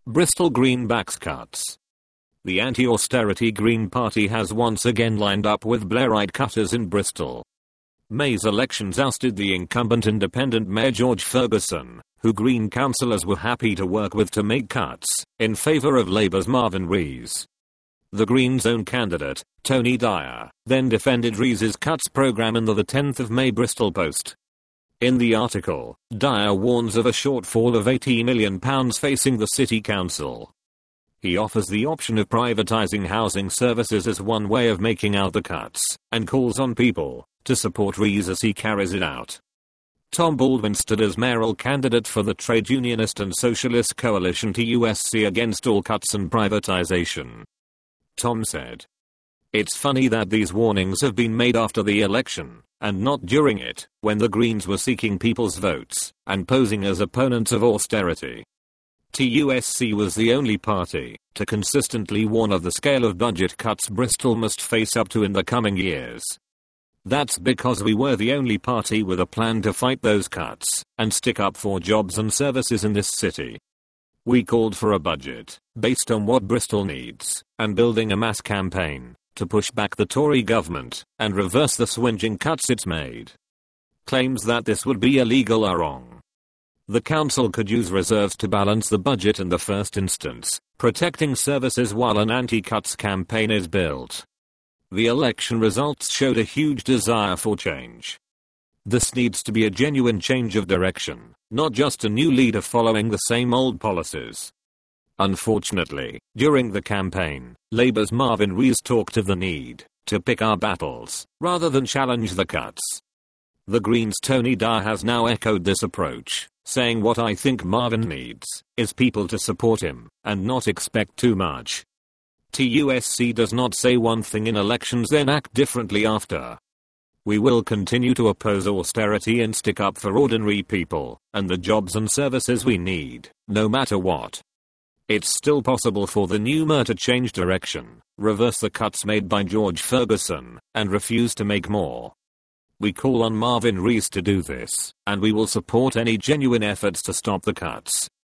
Bristol Greenbacks cuts. The anti-austerity Green Party has once again lined up with Blairite cutters in Bristol. May's elections ousted the incumbent independent Mayor George Ferguson, who Green councillors were happy to work with to make cuts, in favour of Labour's Marvin Rees. The Greens' own candidate, Tony Dyer, then defended Rees's cuts programme in the 10th of May Bristol Post. In the article, Dyer warns of a shortfall of £80 million facing the City Council. He offers the option of privatising housing services as one way of making out the cuts, and calls on people to support Rees as he carries it out. Tom Baldwin stood as mayoral candidate for the trade unionist and socialist coalition TUSC against all cuts and privatisation. Tom said, "It's funny that these warnings have been made after the election, and not during it, when the Greens were seeking people's votes, and posing as opponents of austerity. TUSC was the only party to consistently warn of the scale of budget cuts Bristol must face up to in the coming years. That's because we were the only party with a plan to fight those cuts, and stick up for jobs and services in this city. We called for a budget, based on what Bristol needs, and building a mass campaign, to push back the Tory government, and reverse the swinging cuts it's made. Claims that this would be illegal are wrong. The council could use reserves to balance the budget in the first instance, protecting services while an anti-cuts campaign is built. The election results showed a huge desire for change. This needs to be a genuine change of direction, not just a new leader following the same old policies." Unfortunately, during the campaign, Labour's Marvin Rees talked of the need to pick our battles, rather than challenge the cuts. The Greens' Tony Dyer has now echoed this approach, saying what I think Marvin needs is people to support him, and not expect too much. TUSC does not say one thing in elections then act differently after. We will continue to oppose austerity and stick up for ordinary people, and the jobs and services we need, no matter what. It's still possible for the new mayor to change direction, reverse the cuts made by George Ferguson, and refuse to make more. We call on Marvin Rees to do this, and we will support any genuine efforts to stop the cuts.